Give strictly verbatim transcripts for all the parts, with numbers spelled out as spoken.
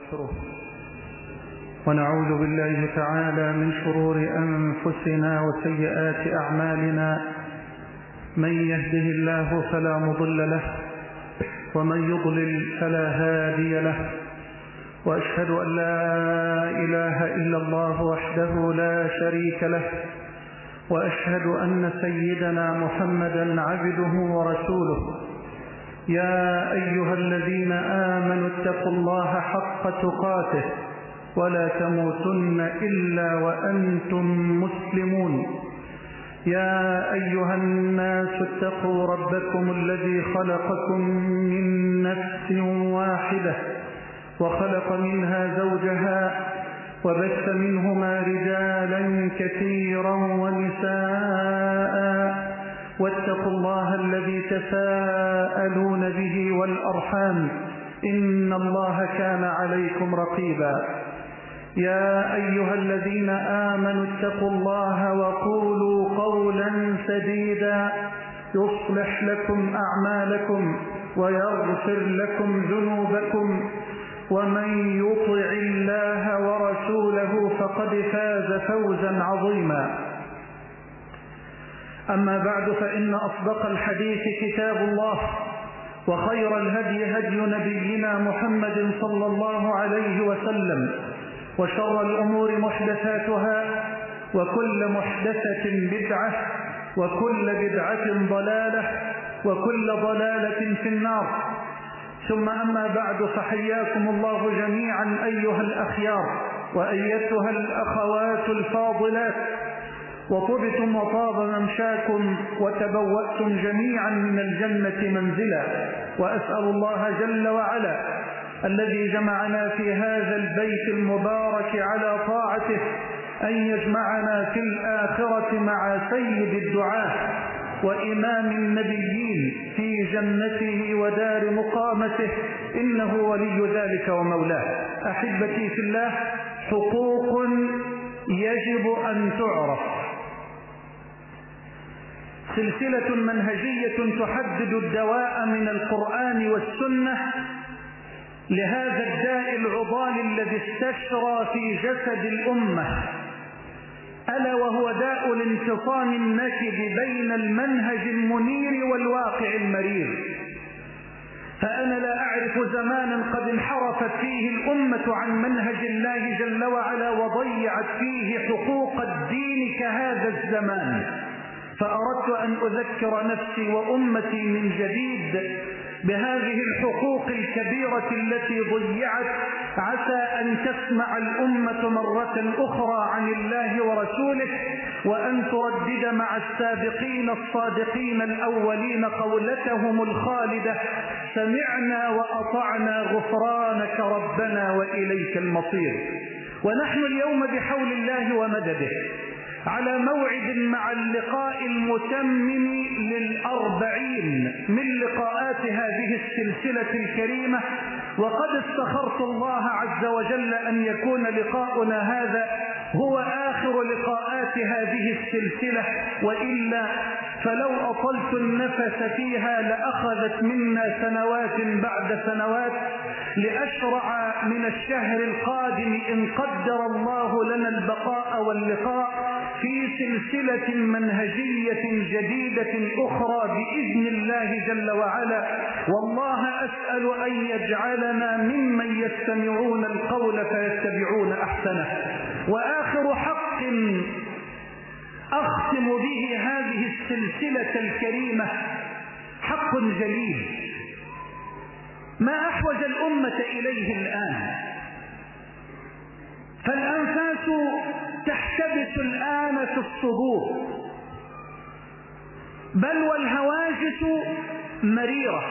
ونستغفره ونعوذ بالله تعالى من شرور أنفسنا وسيئات أعمالنا. من يهده الله فلا مضل له ومن يضلل فلا هادي له، وأشهد أن لا إله إلا الله وحده لا شريك له، وأشهد أن سيدنا محمدا عبده ورسوله. يا أيها الذين آمنوا اتقوا الله حق تقاته ولا تموتن إلا وأنتم مسلمون. يا أيها الناس اتقوا ربكم الذي خلقكم من نفس واحدة وخلق منها زوجها وبث منهما رجالا كثيرا ونساء، واتقوا الله الذي تساءلون به والأرحام إن الله كان عليكم رقيبا. يا أيها الذين آمنوا اتقوا الله وقولوا قولا سديدا يصلح لكم أعمالكم ويغفر لكم ذنوبكم، ومن يطع الله ورسوله فقد فاز فوزا عظيما. أما بعد، فإن أصدق الحديث كتاب الله، وخير الهدي هدي نبينا محمد صلى الله عليه وسلم، وشر الأمور محدثاتها، وكل محدثة بدعة، وكل بدعة ضلالة، وكل ضلالة في النار. ثم أما بعد، فحياكم الله جميعا أيها الأخيار وأيتها الأخوات الفاضلات، وطبتم وطاب ممشاكم وتبوأتم جميعا من الجنة منزلا. وأسأل الله جل وعلا الذي جمعنا في هذا البيت المبارك على طاعته أن يجمعنا في الآخرة مع سيد الدعاة وإمام النبيين في جنته ودار مقامته، إنه ولي ذلك ومولاه. أحبتي في الله، حقوق يجب أن تعرف. سلسلة منهجية تحدد الدواء من القرآن والسنة لهذا الداء العضال الذي استشرى في جسد الأمة، ألا وهو داء الانفصام النكد بين المنهج المنير والواقع المرير. فأنا لا أعرف زمانا قد انحرفت فيه الأمة عن منهج الله جل وعلا وضيعت فيه حقوق الدين كهذا الزمان. فأردت أن أذكر نفسي وأمتي من جديد بهذه الحقوق الكبيرة التي ضيعت، عسى أن تسمع الأمة مرة أخرى عن الله ورسوله، وأن تردد مع السابقين الصادقين الأولين قولتهم الخالدة: سمعنا وأطعنا غفرانك ربنا وإليك المصير. ونحن اليوم بحول الله ومدده على موعد مع اللقاء المتمم للأربعين من لقاءات هذه السلسلة الكريمة، وقد استخرت الله عز وجل أن يكون لقاؤنا هذا هو آخر لقاءات هذه السلسلة، وإلا فلو أطلت النفس فيها لأخذت منا سنوات بعد سنوات، لأشرع من الشهر القادم إن قدر الله لنا البقاء واللقاء في سلسلة منهجية جديدة أخرى بإذن الله جل وعلا. والله أسأل أن يجعلنا ممن يستمعون القول فيتبعون أحسنه. وآخر حق أختم به هذه السلسلة الكريمة حق جليل ما أحوج الأمة إليه الآن. فالأنفاس تحتبس الآن في الصدور، بل والهواجس مريرة،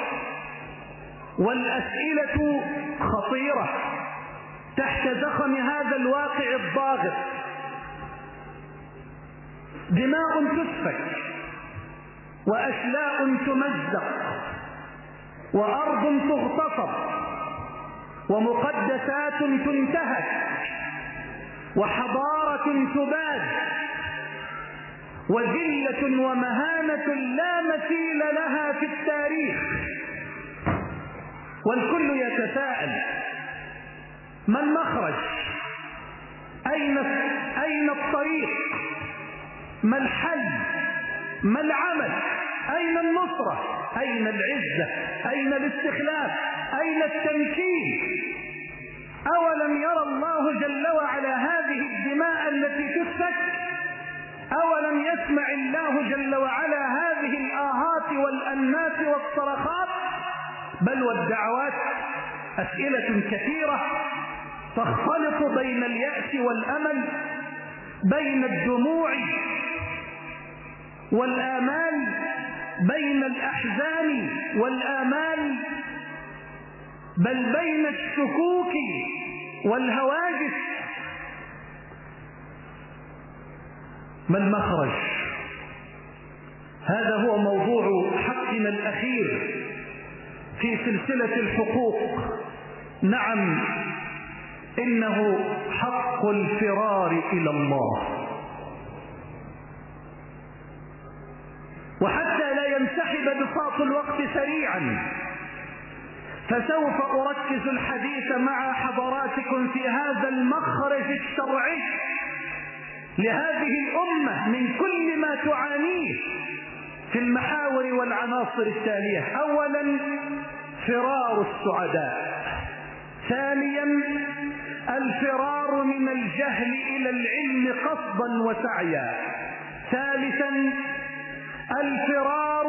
والأسئلة خطيرة تحت زخم هذا الواقع الضاغط. دماء تسفك، وأشلاء تمزق، وأرض تغتصب، ومقدسات تنتهك، وحضارة تباد، وذلة ومهانة لا مثيل لها في التاريخ. والكل يتساءل: ما المخرج؟ أين أين الطريق؟ ما الحل؟ ما العمل؟ أين النصرة؟ أين العزة؟ أين الاستخلاف؟ أين التمكين؟ أولم يرى الله جل وعلا هذه الدماء التي تسفك؟ أولم يسمع الله جل وعلا هذه الآهات والأنات والصرخات؟ بل والدعوات أسئلة كثيرة تختلط بين اليأس والأمل، بين الدموع والآمال، بين الأحزان والآمال، بل بين الشكوك والهواجس. ما المخرج؟ هذا هو موضوع حقنا الأخير في سلسلة الحقوق. نعم، إنه حق الفرار إلى الله. وحتى لا ينسحب بساط الوقت سريعا، فسوف أركز الحديث مع حضراتكم في هذا المخرج الشرعي لهذه الأمة من كل ما تعانيه في المحاور والعناصر التالية. أولا، فرار السعداء. ثانيا، الفرار من الجهل إلى العلم قصدا وسعيا. ثالثا، الفرار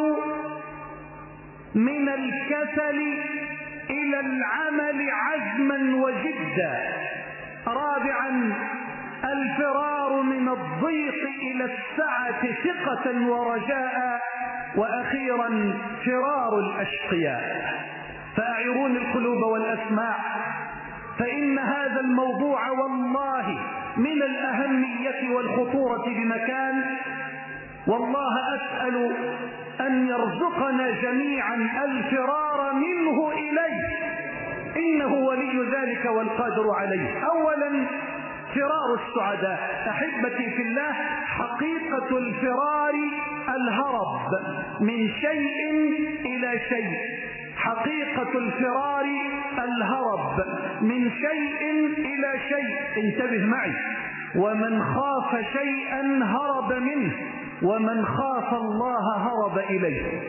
من الكسل إلى العمل عزما وجدا. رابعا، الفرار من الضيق إلى السعة ثقة ورجاء. وأخيرا، فرار الأشقياء. فأعيرون القلوب والأسماع، فإن هذا الموضوع والله من الأهمية والخطورة بمكان، والله أسأل أن يرزقنا جميعا الفرار منه إليه، إنه ولي ذلك والقادر عليه. أولا، فرار السعداء. أحبتي في الله، حقيقة الفرار الهرب من شيء إلى شيء. حقيقة الفرار الهرب من شيء إلى شيء. انتبه معي. ومن خاف شيئا هرب منه، ومن خاف الله هرب إليه.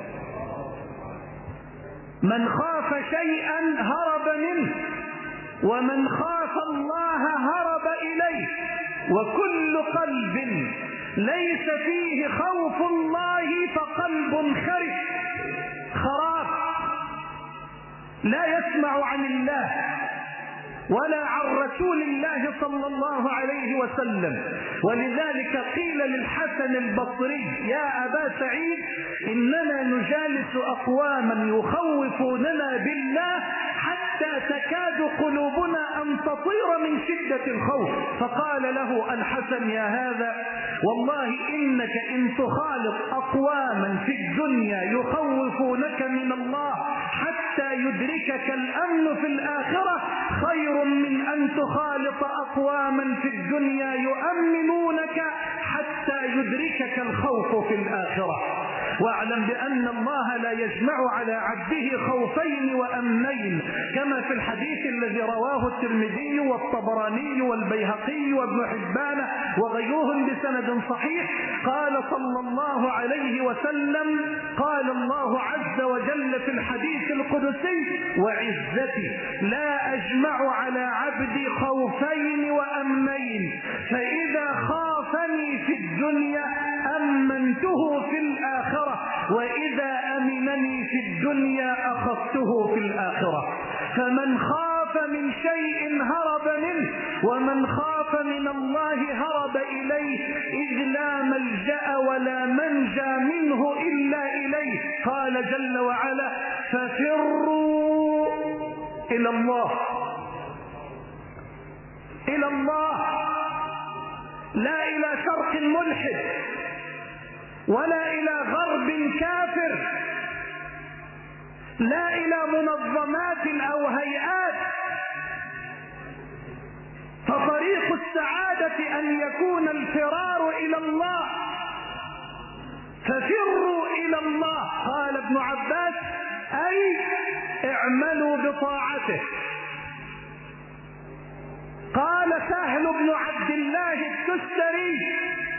من خاف شيئا هرب منه، ومن خاف الله هرب إليه. وكل قلب ليس فيه خوف الله فقلب خرف، خراب، لا يسمع عن الله ولا عن رسول الله صلى الله عليه وسلم. ولذلك قيل للحسن البصري: يا أبا سعيد، إننا نجالس أقواما يخوفوننا بالله حتى تكاد قلوبنا أن تطير من شدة الخوف. فقال له الحسن: يا هذا، والله إنك إن تخالط أقواما في الدنيا يخوفونك من الله حتى يدركك الأمن في الآخرة خير من أن تخالط أقواما في الدنيا يؤمنونك حتى يدركك الخوف في الآخرة. واعلم بأن الله لا يجمع على عبده خوفين وأمنين، كما في الحديث الذي رواه الترمذي والطبراني والبيهقي وابن حبان وغيرهم بسند صحيح. قال صلى الله عليه وسلم: قال الله عز وجل في الحديث القدسي: وعزتي لا أجمع على عبدي خوفين وأمنين، فإذا خافني في الدنيا أمنته في الآخرة، وإذا أمنني في الدنيا أخذته في الآخرة. فمن خاف من شيء هرب منه، ومن خاف من الله هرب إليه، إذ لا ملجأ ولا منجى منه إلا إليه. قال جل وعلا: ففروا إلى الله. إلى الله، لا إلى شرق ملحد ولا إلى غرب كافر، لا إلى منظمات أو هيئات. فطريق السعادة أن يكون الفرار إلى الله. ففروا إلى الله. قال ابن عباس: أي اعملوا بطاعته. قال سهل بن عبد الله التستري: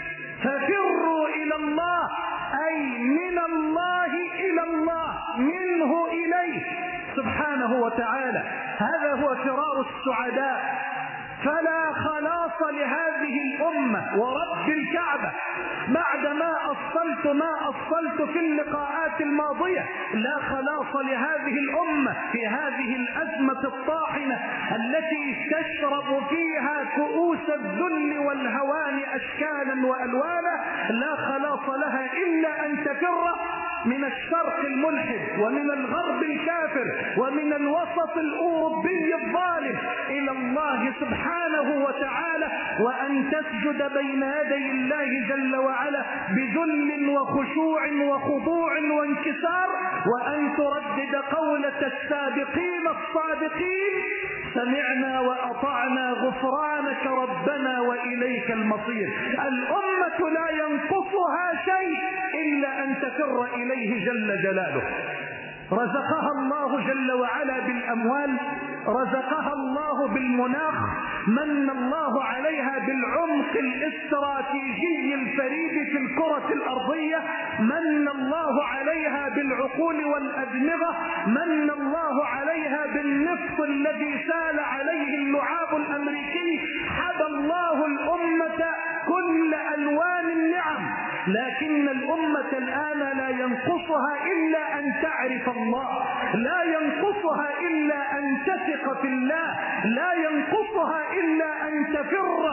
ففروا إلى الله، أي من الله إلى الله، منه إليه سبحانه وتعالى. هذا هو فرار السعداء. فلا خلاص لهذه الأمة ورب الكعبة بعدما أصلت ما أصلت في اللقاءات الماضية، لا خلاص لهذه الأمة في هذه الأزمة الطاحنة التي تشرب فيها كؤوس الذل والهوان أشكالا وألوانا. لا خلاص لها إلا أن تفر من الشرق الملحد ومن الغرب الكافر ومن الوسط الأوروبي الظالم إلى الله سبحانه وتعالى، وأن تسجد بين يدي الله جل وعلا بذل وخشوع وخضوع وانكسار، وأن تردد قولة السابقين الصادقين: سمعنا وأطعنا غفرانك ربنا وإليك المصير. الأمة لا ينقصها شيء إلا أن تفر إليه جل جلاله. رزقها الله جل وعلا بالأموال، رزقها الله بالمناخ، من الله عليها بالعمق الاستراتيجي الفريد في الكرة الأرضية، من الله عليها بالعقول والأدمغة، من الله عليها بالنفط الذي سال عليه اللعاب الأمريكي. حب الله الأمة كل ألوان النعم، لكن الأمة الآن لا ينقصها إلا أن تعرف الله، لا ينقصها إلا أن تثق في الله، لا ينقصها إلا أن تفر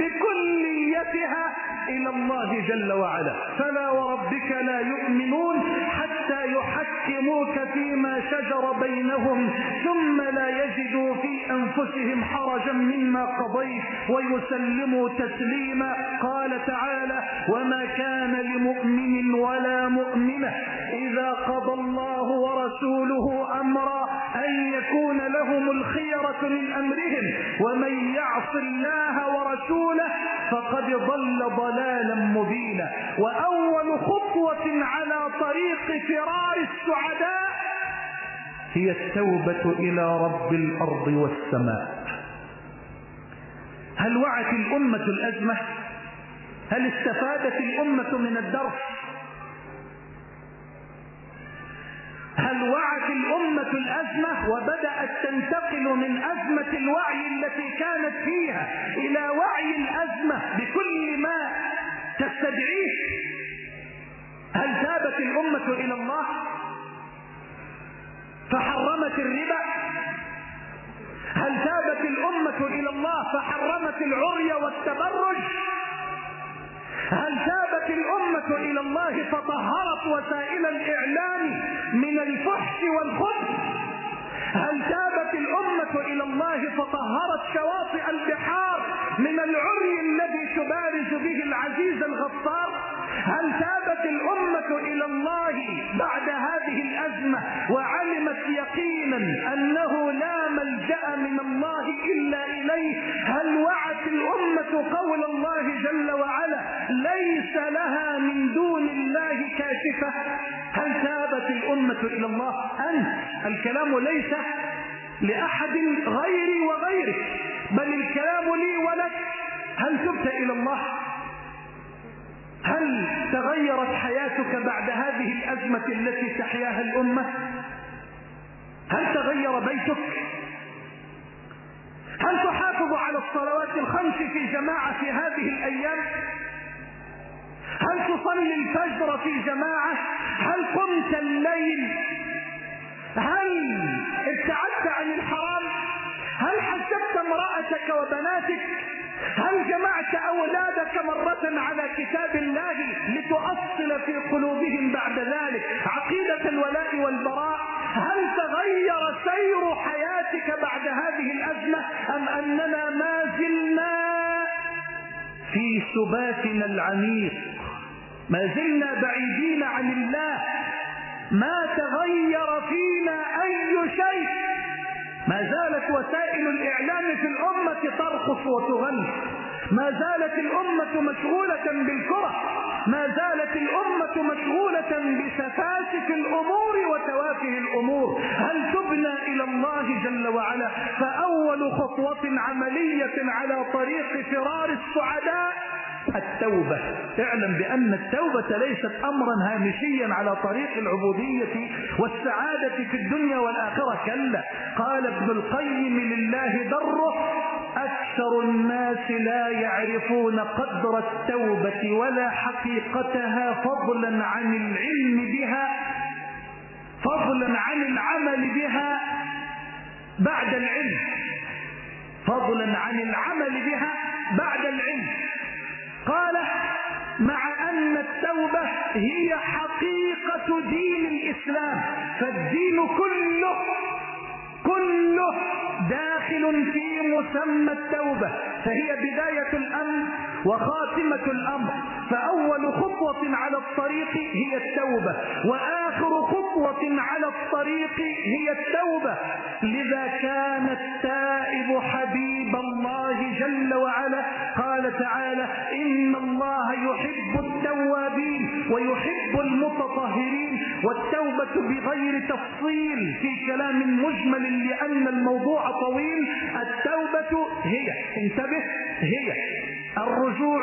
بكليتها إلى الله جل وعلا. فلا وربك لا يؤمنون حتى يحكموك فيما شجر بينهم ثم لا يجدوا في أنفسهم حرجا مما قضيت ويسلموا تسليما. قال تعالى: وما كان لمؤمن ولا مؤمنة إذا قضى الله ورسوله أمرا أن يكون لهم الخيرة من أمرهم ومن يعص الله ورسوله فقد ضل ضلالا مبينا. وأول خطوة على طريق فرار السعداء هي التوبة إلى رب الأرض والسماء. هل وعت الأمة الأزمة؟ هل استفادت الأمة من الدرس؟ هل وعت الأمة الأزمة وبدأت تنتقل من أزمة الوعي التي كانت فيها إلى وعي الأزمة بكل ما تستدعيه؟ هل تابت الأمة إلى الله فحرمت الربا؟ هل تابت الأمة إلى الله فحرمت العري والتبرج؟ هل تابت الأمة إلى الله فطهرت وسائل الإعلام من الفحش والخبث؟ هل تابت الأمة إلى الله فطهرت شواطئ البحار من العري الذي تبارز به العزيز الغفار؟ هل تابت الأمة إلى الله بعد هذه الأزمة وعلمت يقينا أنه لا ملجأ من الله إلا إليه؟ هل وعت الأمة قول الله جل وعلا: ليس لها من دون الله كاشفة؟ هل تابت الأمة إلى الله؟ أنت الكلام ليس لأحد غيري وغيرك، بل الكلام لي ولك. هل تبت إلى الله؟ هل تغيرت حياتك بعد هذه الأزمة التي تحياها الأمة؟ هل تغير بيتك؟ هل تحافظ على الصلوات الخمس في جماعة في هذه الأيام؟ هل تصلي الفجر في جماعة؟ هل قمت الليل؟ هل ابتعدت عن الحرام؟ هل حجبت امرأتك وبناتك؟ هل جمعت أولادك مرة على كتاب الله لتؤصل في قلوبهم بعد ذلك عقيدة الولاء والبراء؟ هل تغير سير حياتك بعد هذه الأزمة أم أننا ما زلنا في سباتنا العميق، ما زلنا بعيدين عن الله، ما تغير فينا أي شيء؟ ما زالت وسائل الإعلام في الأمة ترخص وتغني، ما زالت الأمة مشغولة بالكرة، ما زالت الأمة مشغولة بسفاسف الأمور وتوافه الأمور. هل تبنى إلى الله جل وعلا؟ فأول خطوة عملية على طريق فرار السعداء التوبة. اعلم بأن التوبة ليست أمرا هامشيا على طريق العبودية والسعادة في الدنيا والآخرة، كلا. قال ابن القيم لله دره: أكثر الناس لا يعرفون قدر التوبة ولا حقيقتها، فضلا عن العلم بها فضلا عن العمل بها بعد العلم فضلا عن العمل بها بعد العلم. قال: مع أن التوبة هي حقيقة دين الإسلام، فالدين كله كله داخل في مسمى التوبة، فهي بداية الأمر وخاتمة الأمر. فأول خطوة على الطريق هي التوبة، وآخر خطوة على الطريق هي التوبة. لذا كان التائب حبيب الله جل وعلا. قال تعالى: إن الله يحب التوابين ويحب المتطهرين. والتوبة بغير تفصيل في كلام مجمل لأن الموضوع طويل. التوبة هي، انتبه، هي الرجوع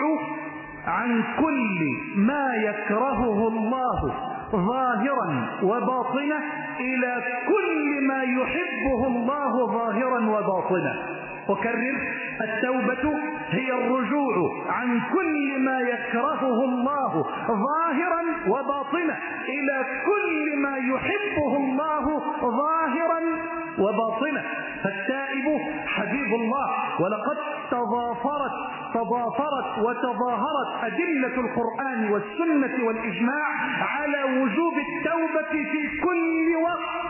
عن كل ما يكرهه الله ظاهرا وباطنا إلى كل ما يحبه الله ظاهرا وباطنا. أكرر: التوبة هي الرجوع عن كل ما يكرهه الله ظاهرا وباطنا إلى كل ما يحبه الله ظاهرا وباطنا. فالتائب حبيب الله. ولقد تضافرت تضافرت وتظاهرت أدلة القرآن والسنة والإجماع على وجوب التوبة في كل وقت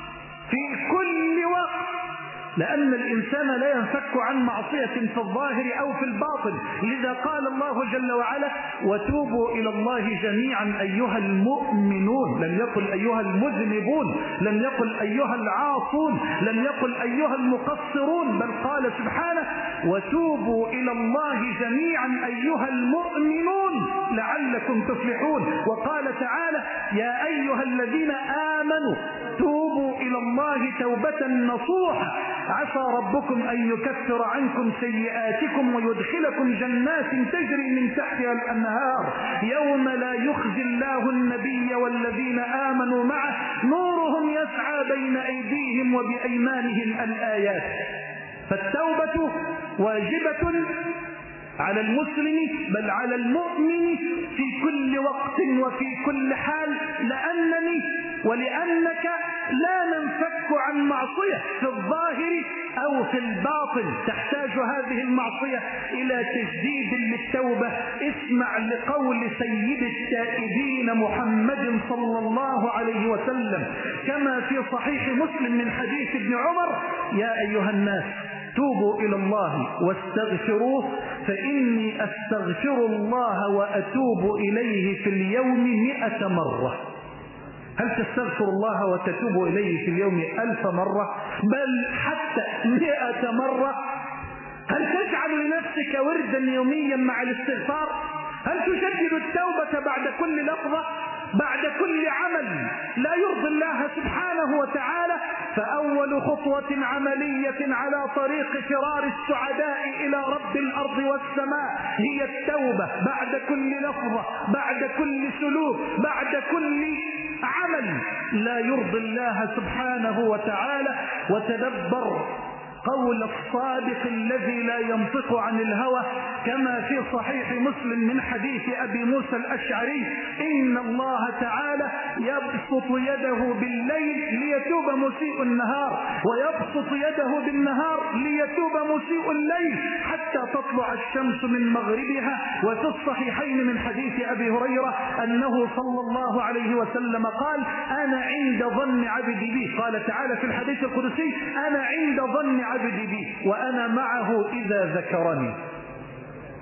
في كل وقت لأن الإنسان لا ينفك عن معصية في الظاهر أو في الباطن. لذا قال الله جل وعلا: وتوبوا إلى الله جميعا أيها المؤمنون. لم يقل أيها المذنبون، لم يقل أيها العاصون، لم يقل أيها المقصرون، بل قال سبحانه: وتوبوا إلى الله جميعا أيها المؤمنون لعلكم تفلحون. وقال تعالى: يا أيها الذين آمنوا توبوا إلى الله توبة نصوحا عسى ربكم أن يكفر عنكم سيئاتكم ويدخلكم جنات تجري من تحتها الأنهار يوم لا يخزي الله النبي والذين آمنوا معه نورهم يسعى بين أيديهم وبأيمانهم الآيات. فالتوبة واجبة على المسلم بل على المؤمن في كل وقت وفي كل حال، لأنني ولأنك لا ننفك عن معصية في الظاهر أو في الباطن. تحتاج هذه المعصية إلى تجديد للتوبة. اسمع لقول سيد التائبين محمد صلى الله عليه وسلم كما في صحيح مسلم من حديث ابن عمر: يا أيها الناس توبوا إلى الله واستغفروه فإني أستغفر الله وأتوب إليه في اليوم مئة مرة. هل تستغفر الله وتتوب إليه في اليوم ألف مرة بل حتى مئة مرة؟ هل تجعل لنفسك وردا يوميا مع الاستغفار؟ هل تجدد التوبة بعد كل لحظة بعد كل عمل لا يرضي الله سبحانه وتعالى؟ فأول خطوة عملية على طريق فرار السعداء إلى رب الأرض والسماء هي التوبة بعد كل لحظة بعد كل سلوك بعد كل عمل لا يرضي الله سبحانه وتعالى. وتدبر قول الصادق الذي لا ينطق عن الهوى كما في صحيح مسلم من حديث أبي موسى الأشعري: إن الله تعالى يبسط يده بالليل ليتوب مسيء النهار ويبسط يده بالنهار ليتوب مسيء الليل حتى تطلع الشمس من مغربها. وفي الصحيحين من حديث أبي هريرة أنه صلى الله عليه وسلم قال: أنا عند ظن عبدي بي. قال تعالى في الحديث القدسي: أنا عند ظن عبدي بي وأنا معه إذا ذكرني.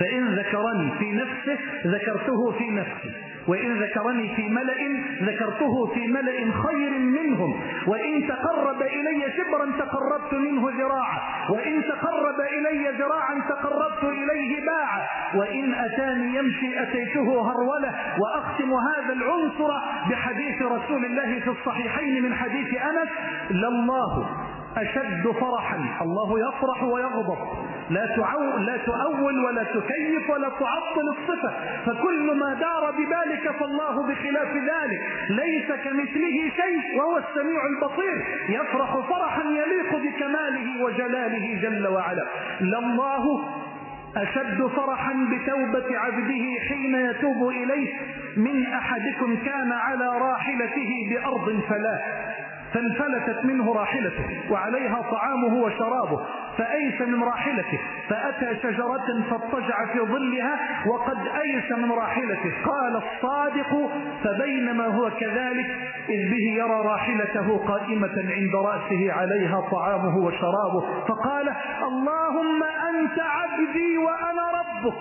فإن ذكرني في نفسه ذكرته في نفسي، وإن ذكرني في ملأ ذكرته في ملأ خير منهم، وإن تقرب إلي شبرا تقربت منه ذراعا، وإن تقرب إلي ذراعا تقربت إليه باعا، وإن أتاني يمشي أتيته هرولة. وأختم هذا العنصر بحديث رسول الله في الصحيحين من حديث أنس: لله أشد فرحا، الله يفرح ويغضب، لا تعو لا تؤول ولا تكيف ولا تعطل الصفة، فكل ما دار ببالك فالله بخلاف ذلك، ليس كمثله شيء وهو السميع البصير، يفرح فرحا يليق بكماله وجلاله جل وعلا. لله أشد فرحا بتوبة عبده حين يتوب إليه من أحدكم كان على راحلته بأرض فلاة فانفلتت منه راحلته وعليها طعامه وشرابه، فأيس من راحلته فأتى شجرة فاضطجع في ظلها وقد أيس من راحلته. قال الصادق: فبينما هو كذلك إذ به يرى راحلته قائمة عند رأسه عليها طعامه وشرابه، فقال: اللهم أنت عبدي وأنا ربك.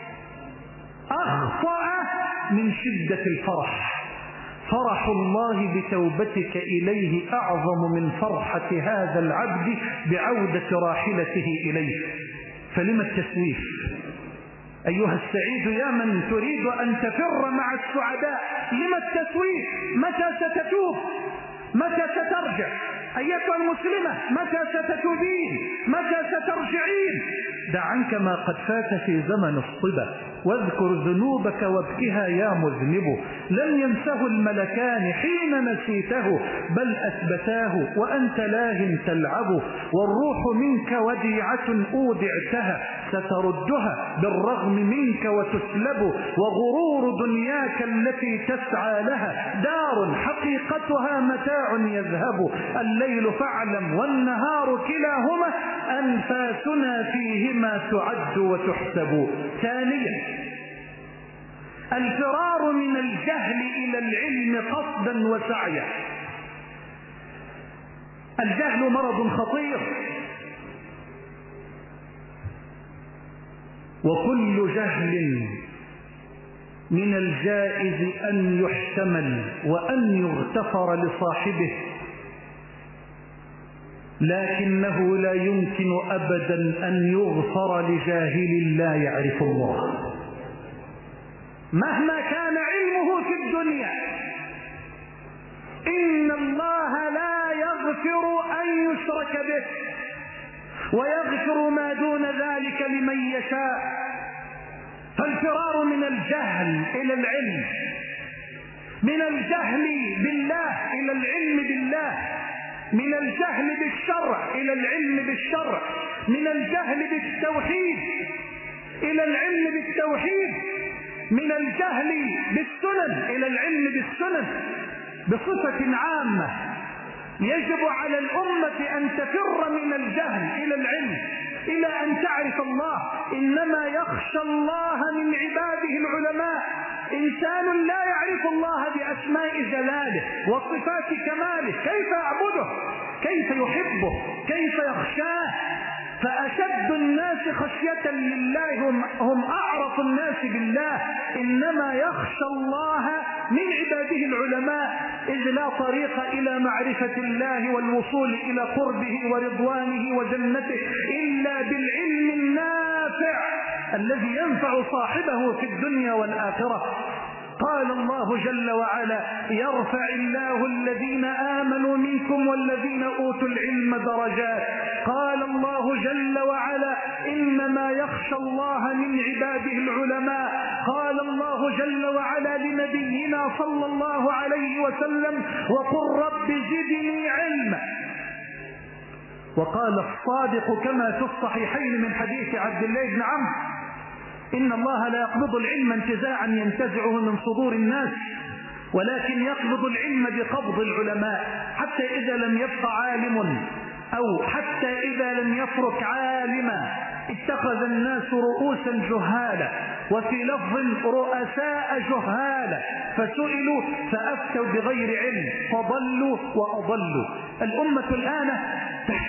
أخطأ من شدة الفرح. فرح الله بتوبتك إليه أعظم من فرحة هذا العبد بعودة راحلته إليه. فلما التسويف أيها السعيد يا من تريد أن تفر مع السعداء؟ لما التسويف؟ متى ستتوب؟ متى سترجع؟ أيتها المسلمة متى ستتوبين؟ متى سترجعين؟ دع عنك ما قد فات في زمن الصبا واذكر ذنوبك وابكها يا مذنب. لم ينسه الملكان حين نسيته بل أثبتاه وأنت لاه تلعب. والروح منك وديعة أودعتها ستردها بالرغم منك وتسلب. وغرور دنياك التي تسعى لها دار حقيقتها متاع يذهب. الليل فاعلم والنهار كلاهما أنفاسنا فيهما تعد وتحسب. ثانيا الفرار من الجهل إلى العلم قصدا وسعيا. الجهل مرض خطير، وكل جهل من الجائز أن يحتمل وأن يغتفر لصاحبه، لكنه لا يمكن أبدا أن يغفر لجاهل لا يعرف الله مهما كان علمه في الدنيا. إن الله لا يغفر أن يشرك به ويغفر ما دون ذلك لمن يشاء. فالفرار من الجهل إلى العلم، من الجهل بالله إلى العلم بالله، من الجهل بالشرع إلى العلم بالشرع، من الجهل بالتوحيد إلى العلم بالتوحيد، من الجهل بالسنن إلى العلم بالسنن. بصفة عامة يجب على الأمة أن تفر من الجهل إلى العلم إلى أن تعرف الله. إنما يخشى الله من عباده العلماء. إنسان لا يعرف الله بأسماء جلاله وصفات كماله كيف يعبده؟ كيف يحبه؟ كيف يخشاه؟ فأشد الناس خشية لله هم, هم أعرف الناس بالله. إنما يخشى الله من عباده العلماء، إذ لا طريق إلى معرفة الله والوصول إلى قربه ورضوانه وجنته إلا بالعلم النافع الذي ينفع صاحبه في الدنيا والآخرة. قال الله جل وعلا: يرفع الله الذين آمنوا منكم والذين أوتوا العلم درجات. قال الله جل وعلا: إنما يخشى الله من عباده العلماء. قال الله جل وعلا لنبينا صلى الله عليه وسلم: وقل رب زدني علما. وقال الصادق كما في الصحيحين من حديث عبد الله بن عمرو: إن الله لا يقبض العلم انتزاعا ينتزعه من صدور الناس، ولكن يقبض العلم بقبض العلماء، حتى إذا لم يبق عالم أو حتى إذا لم يترك عالما اتخذ الناس رؤوسا جهالا، وفي لفظ رؤساء جهالا، فسئلوا فأفتوا بغير علم فضلوا وأضلوا. الأمة الآن تحتاج إلى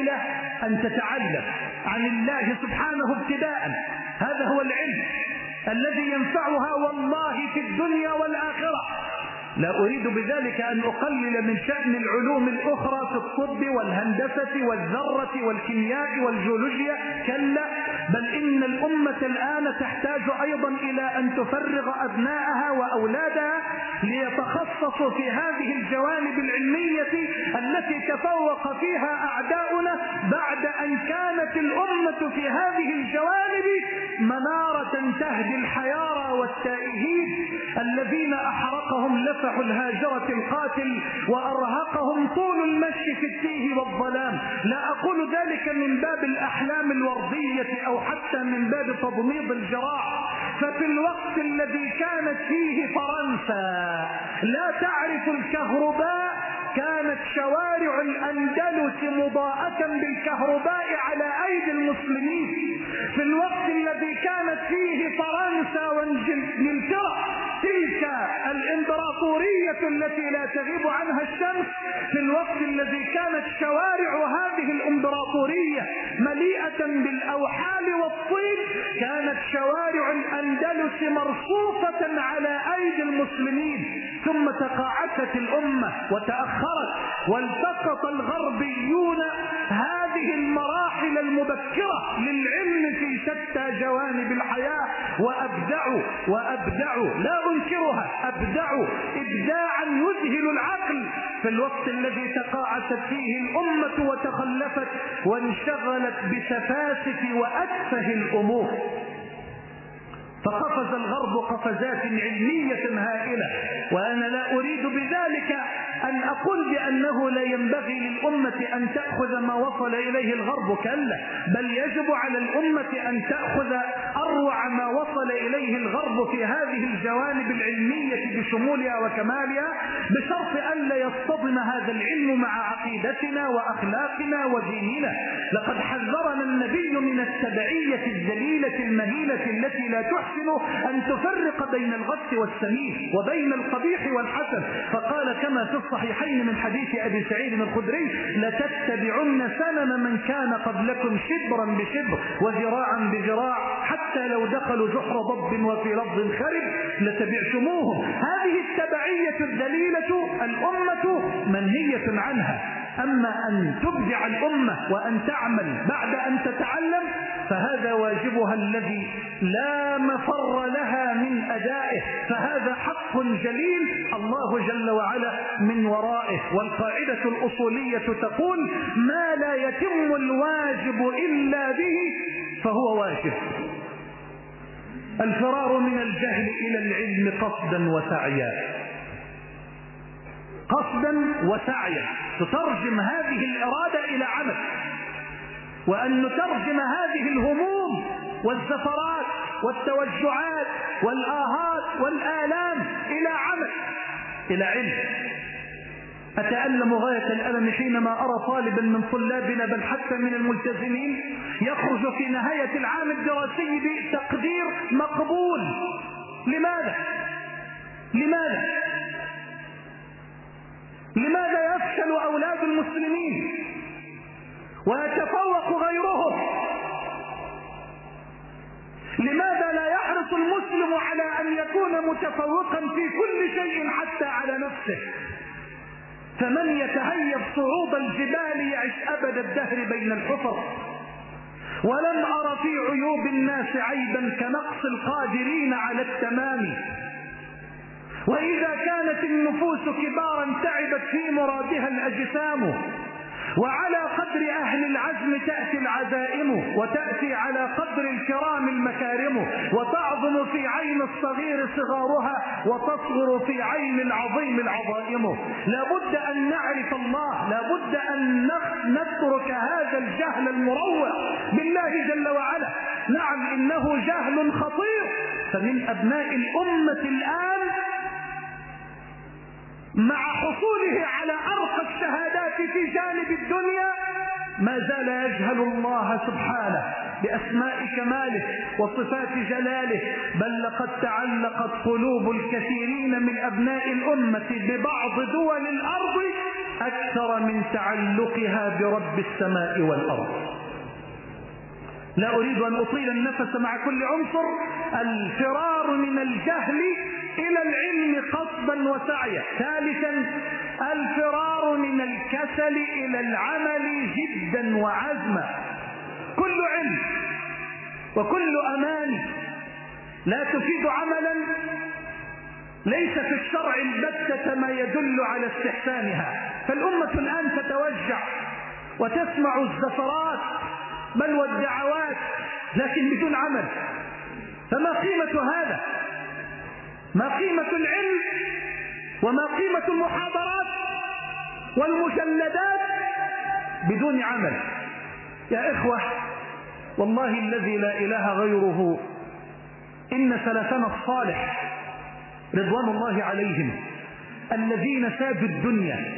البداية أن تتعلم عن الله سبحانه ابتداء. هذا هو العلم الذي ينفعها والله في الدنيا والآخرة. لا أريد بذلك أن أقلل من شأن العلوم الأخرى في الطب والهندسة والذرة والكيمياء والجيولوجيا، كلا، بل إن الأمة الآن تحتاج أيضا إلى أن تفرغ أبناءها وأولادها ليتخصصوا في هذه الجوانب العلمية التي تفوق فيها أعداؤنا، بعد أن كانت الأمة في هذه الجوانب منارة تهدي الحيارى والتائهين الذين أحرقهم لفح الهاجرة القاتل وأرهقهم طول المشي في التيه والظلام. لا أقول ذلك من باب الأحلام الوردية أو حتى من باب تضميد الجراح، ففي الوقت الذي كانت فيه فرنسا لا تعرف الكهرباء كانت شوارع الأندلس مضاءة بالكهرباء على أيدي المسلمين. في الوقت الذي كانت فيه فرنسا وانجلترا تلك الامبراطورية التي لا تغيب عنها الشمس، في الوقت الذي كانت شوارع هذه الامبراطورية مليئة بالأوحال والطين، كانت شوارع الأندلس مرصوفة على أيدي المسلمين. ثم تقاعست الأمة وتأخرت، والتقط الغربيون هذه المراحل المبكرة للعلم في شتى جوانب الحياة وأبدعوا وأبدعوا، لا أنكرها، أبدعوا إبداعا يذهل العقل في الوقت الذي تقاعست فيه الأمة وتخلفت وانشغلت بسفاسف وأتفه الأمور. فقفز الغرب قفزات علمية هائلة، وأنا لا أريد بذلك أن أقول بأنه لا ينبغي للأمة أن تأخذ ما وصل إليه الغرب، كلا، بل يجب على الأمة أن تأخذ أروع ما وصل إليه الغرب في هذه الجوانب العلمية بشمولها وكمالها، بشرط أن لا يصطدم هذا العلم مع عقيدتنا وأخلاقنا وديننا. لقد حذرنا النبي من التبعية الذليلة المهينة التي لا تحسن أن تفرق بين الغث والسمين وبين القبيح والحسن، فقال كما في الصحيحين من حديث أبي سعيد الخدري: لتتبعن سنن من كان قبلكم شبرا بشبر وذراعا بذراع حتى لو دخلوا جحر ضب وفي لفظ خرب لتبعتموهم. هذه التبعية الذليلة الأمة منهية عنها. أما أن تبدع الأمة وأن تعمل بعد أن تتعلم فهذا واجبها الذي لا مفر لها من أدائه، فهذا حق جليل الله جل وعلا من ورائه. والقاعدة الأصولية تقول: ما لا يتم الواجب إلا به فهو واجب. الفرار من الجهل إلى العلم قصدا وسعيا، قصدا وسعيا، تترجم هذه الإرادة إلى عمل، وأن نترجم هذه الهموم والزفرات والتوجعات والآهات والآلام إلى عمل، إلى علم. أتألم غاية الألم حينما أرى طالبا من طلابنا بل حتى من الملتزمين يخرج في نهاية العام الدراسي بتقدير مقبول. لماذا؟ لماذا؟ لماذا يفشل أولاد المسلمين ويتفوق غيرهم؟ لماذا لا يحرص المسلم على أن يكون متفوقا في كل شيء حتى على نفسه؟ فمن يتهيب صعود الجبال يعش أبد الدهر بين الحفر. ولم أر في عيوب الناس عيبا كنقص القادرين على التمام. وإذا كانت النفوس كبارا تعبت في مرادها الأجسام، وعلى قدر أهل العزم تأتي العزائم، وتأتي على قدر الكرام المكارم، وتعظم في عين الصغير صغارها وتصغر في عين العظيم العظائم. لابد أن نعرف الله، لابد أن نترك هذا الجهل المروع بالله جل وعلا. نعم إنه جهل خطير، فمن أبناء الأمة الآن مع حصوله على أرقى الشهادات في جانب الدنيا ما زال يجهل الله سبحانه بأسماء كماله وصفات جلاله، بل لقد تعلقت قلوب الكثيرين من أبناء الأمة ببعض دول الأرض أكثر من تعلقها برب السماء والأرض. لا أريد أن أطيل النفس مع كل عنصر. الفرار من الجهل إلى العلم قصدا وسعيا. ثالثا الفرار من الكسل إلى العمل جدا وعزما. كل علم وكل أماني لا تفيد عملا ليس في الشرع البتة ما يدل على استحسانها. فالأمة الآن تتوجع وتسمع الزفرات بل والدعوات لكن بدون عمل. فما قيمة هذا؟ ما قيمة العلم وما قيمة المحاضرات والمجلدات بدون عمل؟ يا إخوة والله الذي لا إله غيره إن سلفنا الصالح رضوان الله عليهم الذين سادوا الدنيا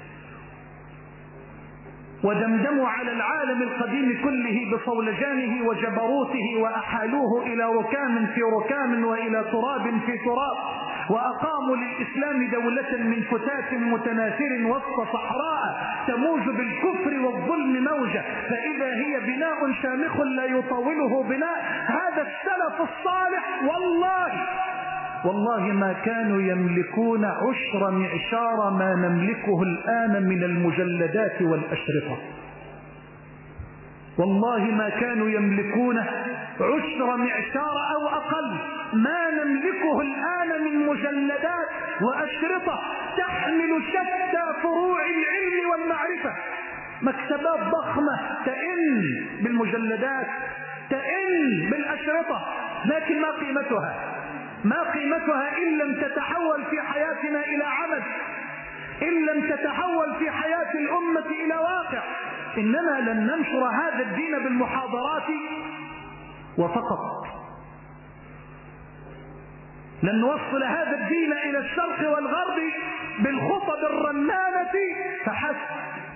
ودمدموا على العالم القديم كله بصولجانه وجبروته وأحالوه إلى ركام في ركام وإلى تراب في تراب، وأقاموا للإسلام دولة من فتات متناثر وسط صحراء تموج بالكفر والظلم موجة، فإذا هي بناء شامخ لا يطاوله بناء. هذا السلف الصالح والله والله ما كانوا يملكون عشر معشار ما نملكه الآن من المجلدات والأشرطة. والله ما كانوا يملكون عشر معشار أو أقل ما نملكه الآن من مجلدات وأشرطة تحمل شتى فروع العلم والمعرفة. مكتبات ضخمة تئن بالمجلدات تئن بالأشرطة، لكن ما قيمتها؟ ما قيمتها إن لم تتحول في حياتنا إلى عمل، إن لم تتحول في حياة الأمة إلى واقع. إننا لن ننشر هذا الدين بالمحاضرات وفقط، لن نوصل هذا الدين إلى الشرق والغرب بالخطب الرنانة فحسب،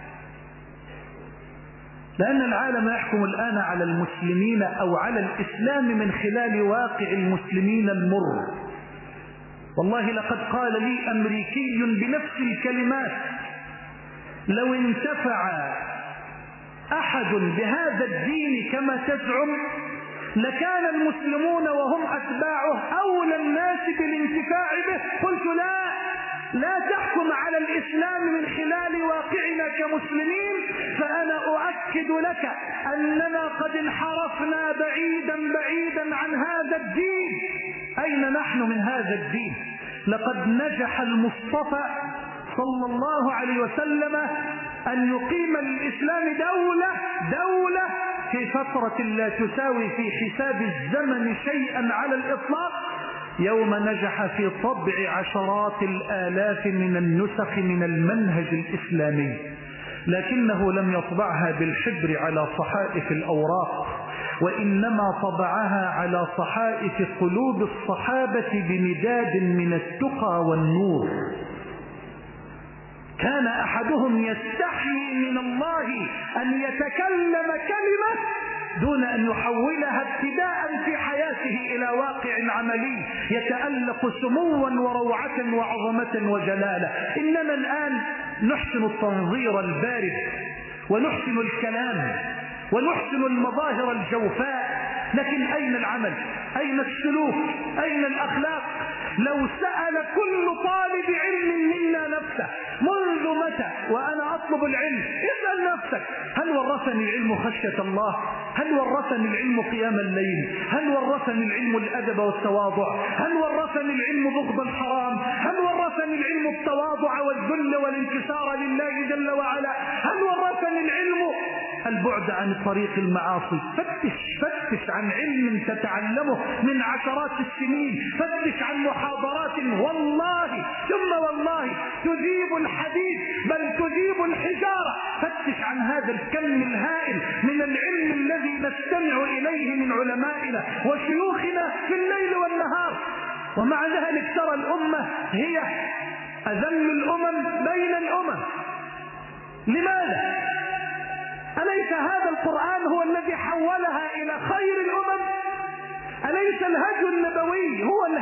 لأن العالم يحكم الآن على المسلمين أو على الإسلام من خلال واقع المسلمين المر. والله لقد قال لي أمريكي بنفس الكلمات: لو انتفع أحد بهذا الدين كما تزعم لكان المسلمون وهم أتباعه أولى الناس بالانتفاع به. قلت لا لا تحكم على الإسلام من خلال واقعنا كمسلمين، فأنا أؤكد لك أننا قد انحرفنا بعيدا بعيدا عن هذا الدين. أين نحن من هذا الدين؟ لقد نجح المصطفى صلى الله عليه وسلم أن يقيم الإسلام دولة دولة في فترة لا تساوي في حساب الزمن شيئا على الإطلاق، يوم نجح في طبع عشرات الآلاف من النسخ من المنهج الإسلامي، لكنه لم يطبعها بالحبر على صحائف الأوراق، وإنما طبعها على صحائف قلوب الصحابة بمداد من التقى والنور. كان أحدهم يستحي من الله أن يتكلم كلمة دون أن يحولها ابتداء في حياته إلى واقع عملي يتألق سموا وروعة وعظمة وجلالة. إننا الآن نحسن التنظير البارد ونحسن الكلام ونحسن المظاهر الجوفاء، لكن أين العمل؟ أين السلوك؟ أين الأخلاق؟ لو سأل كل طالب علم منا نفسه منذ متى وأنا أطلب العلم، اسأل نفسك: هل ورثني العلم خشية الله؟ هل ورثني العلم قيام الليل؟ هل ورثني العلم الأدب والتواضع؟ هل ورثني العلم بغض الحرام؟ هل ورثني العلم التواضع والذل والانكسار لله جل وعلا؟ هل ورثني العلم البعد عن طريق المعاصي؟ فتش فتش عن علم تتعلمه من عشرات السنين، فتش عن محاضرات والله ثم والله تذيب الحديد بل تذيب الحجارة. فتش عن هذا الكم الهائل من العلم الذي نستمع إليه من علمائنا وشيوخنا في الليل والنهار، ومع ذلك ترى الأمة هي أذل الأمم بين الأمم. لماذا؟ أليس هذا القرآن هو الذي حولها إلى خير الأمم؟ أليس الهدي النبوي هو الهدي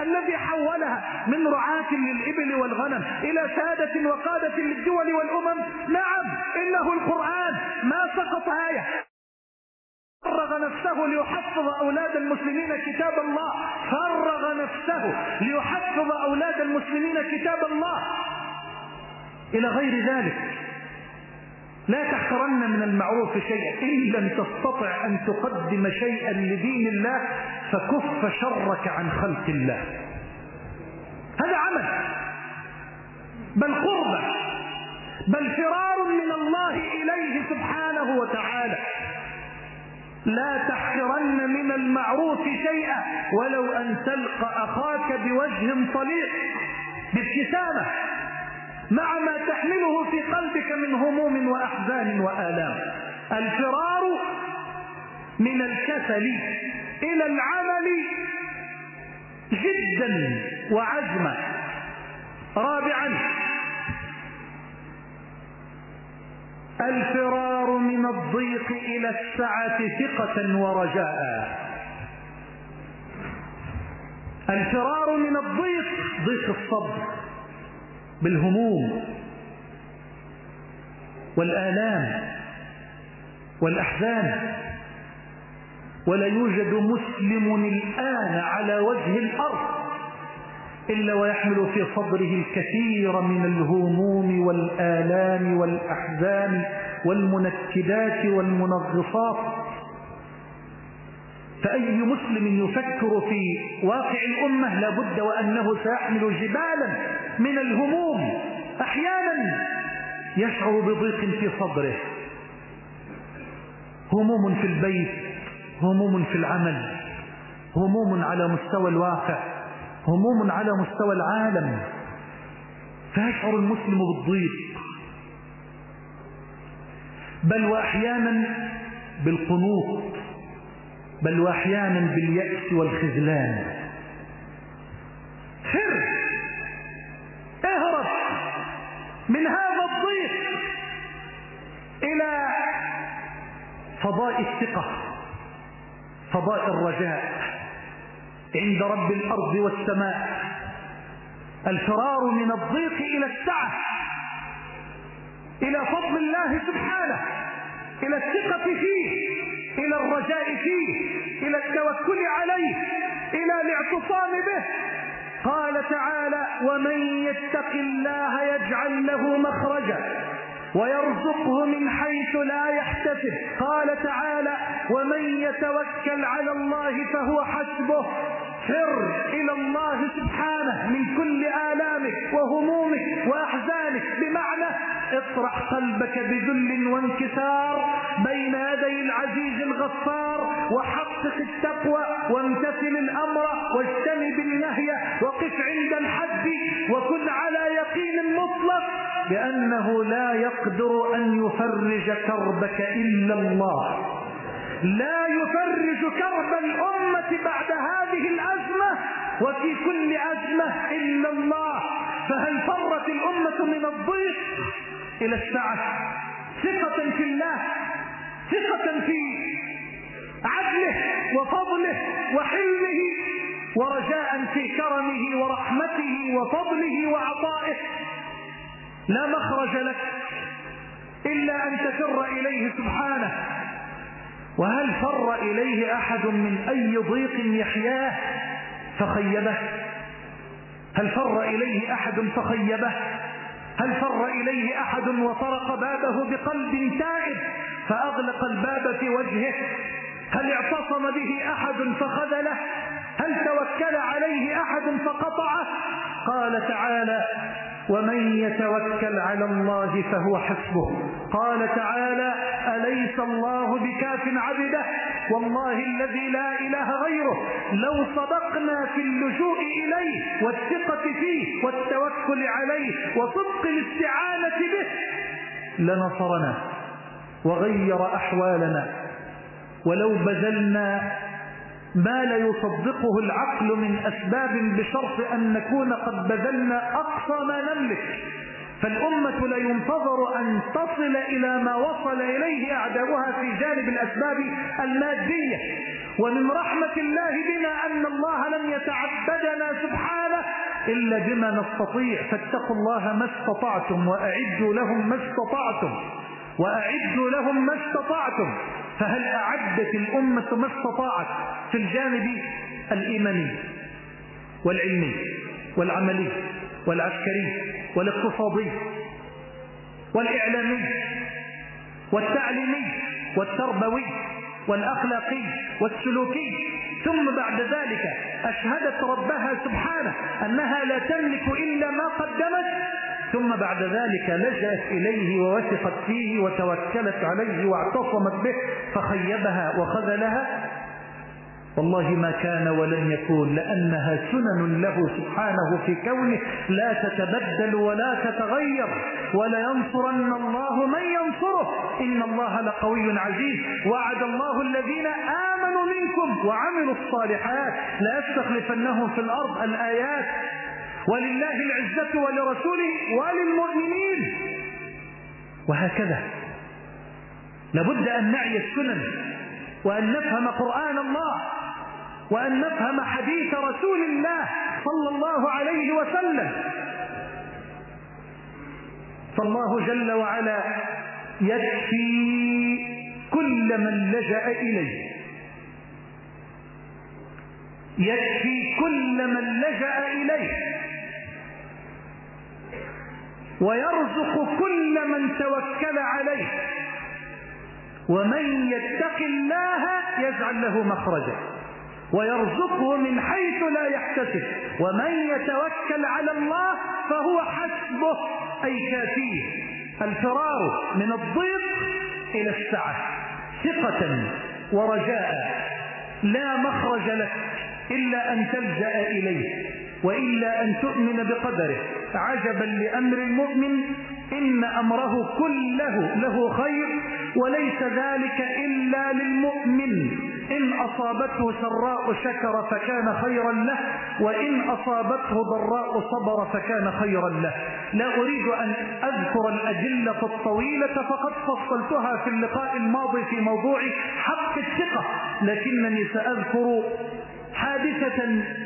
الذي حولها من رعاة للإبل والغنم إلى سادة وقادة للدول والأمم. نعم، إنه القرآن ما سقط آية. فرغ نفسه ليحفظ أولاد المسلمين كتاب الله، فرغ نفسه ليحفظ أولاد المسلمين كتاب الله. إلى غير ذلك، لا تحقرن من المعروف شيئا، إن لم تستطع أن تقدم شيئا لدين الله فكف شرك عن خلق الله. هذا عمل، بل قربة، بل فرار من الله إليه سبحانه وتعالى. لا تحقرن من المعروف شيئا ولو أن تلقى أخاك بوجه طليق بابتسامة، مع ما تحمله في قلبك من هموم وأحزان وآلام. الفرار من الكسل إلى العمل جدا وعزما. رابعا، الفرار من الضيق إلى السعة ثقة ورجاء. الفرار من الضيق، ضيق الصبر بالهموم والآلام والأحزان. ولا يوجد مسلم الآن على وجه الأرض إلا ويحمل في صدره الكثير من الهموم والآلام والأحزان والمنكدات والمنغصات. فأي مسلم يفكر في واقع الأمة لابد وأنه سيحمل جبالا من الهموم. أحيانا يشعر بضيق في صدره، هموم في البيت، هموم في العمل، هموم على مستوى الواقع، هموم على مستوى العالم. فيشعر المسلم بالضيق، بل وأحيانا بالقنوط، بل وأحيانا باليأس والخذلان. فر، اهرب من هذا الضيق إلى فضاء الثقة، فضاء الرجاء عند رب الأرض والسماء. الفرار من الضيق إلى السعة، إلى فضل الله سبحانه، إلى الثقة فيه، إلى الرجاء فيه، إلى التوكل عليه، إلى الاعتصام به. قال تعالى: ومن يتق الله يجعل له مخرجا ويرزقه من حيث لا يحتسب. قال تعالى: ومن يتوكل على الله فهو حسبه. فر إلى الله سبحانه من كل آلامك وهمومك وأحزانك، بمعنى اطرح قلبك بذل وانكسار بين يدي العزيز الغفار، وحقق التقوى وامتثل الأمر واجتنب النهي، وقف عند الحد، وكن على يقين مطلق بأنه لا يقدر أن يفرج كربك إلا الله. لا يفرج كرب الأمة بعد هذه الأزمة وفي كل أزمة إلا الله. فهل فرت الأمة من الضيق إلى السعة؟ ثقة في الله، ثقة في عدله وفضله وحلمه، ورجاء في كرمه ورحمته وفضله وعطائه. لا مخرج لك إلا أن تفر إليه سبحانه. وهل فر إليه أحد من أي ضيق يحياه فخيبه؟ هل فر إليه أحد فخيبه؟ هل فر إليه أحد وطرق بابه بقلب تائب فأغلق الباب في وجهه؟ هل اعتصم به أحد فخذله؟ هل توكل عليه أحد فقطعه؟ قال تعالى: ومن يتوكل على الله فهو حسبه. قال تعالى: أليس الله بكاف عبده؟ والله الذي لا إله غيره لو صدقنا في اللجوء إليه والثقة فيه والتوكل عليه وصدق الاستعانة به لنصرنا وغير أحوالنا، ولو بذلنا ما لا يصدقه العقل من أسباب بشرط أن نكون قد بذلنا أقصى ما نملك. فالأمة لا ينتظر أن تصل إلى ما وصل إليه أعداؤها في جانب الأسباب المادية، ومن رحمة الله بنا أن الله لم يتعبدنا سبحانه إلا بما نستطيع. فاتقوا الله ما استطعتم وأعدوا لهم ما استطعتم وأعدوا لهم ما استطعتم. فهل أعدت الأمة ما استطاعت في الجانب الإيماني والعلمي والعملي والعسكري والاقتصادي والإعلامي والتعليمي والتربوي والأخلاقي والسلوكي، ثم بعد ذلك أشهدت ربها سبحانه أنها لا تملك إلا ما قدمت، ثم بعد ذلك لجأت إليه ووثقت فيه وتوكلت عليه واعتصمت به فخيبها وخذلها؟ والله ما كان ولن يكون، لأنها سنن له سبحانه في كونه لا تتبدل ولا تتغير. ولينصرن الله من ينصره إن الله لقوي عزيز. وعد الله الذين آمنوا منكم وعملوا الصالحات ليستخلفنهم في الأرض. الآيات. ولله العزة ولرسوله وللمؤمنين. وهكذا لابد أن نعي السنن وأن نفهم قرآن الله وأن نفهم حديث رسول الله صلى الله عليه وسلم. فالله جل وعلا يكفي كل من لجأ إليه، يكفي كل من لجأ إليه، ويرزق كل من توكل عليه. ومن يتق الله يجعل له مخرجا ويرزقه من حيث لا يحتسب ومن يتوكل على الله فهو حسبه أي كافيه. الفرار من الضيق إلى السعة ثقة ورجاء. لا مخرج لك إلا أن تلجأ إليه وإلا أن تؤمن بقدره. عجبا لأمر المؤمن إن أمره كله له خير وليس ذلك إلا للمؤمن. إن أصابته سراء شكر فكان خيرا له وإن أصابته ضراء صبر فكان خيرا له. لا أريد أن أذكر الأدلة الطويلة فقد فصلتها في اللقاء الماضي في موضوع حق الثقة، لكنني سأذكر حادثة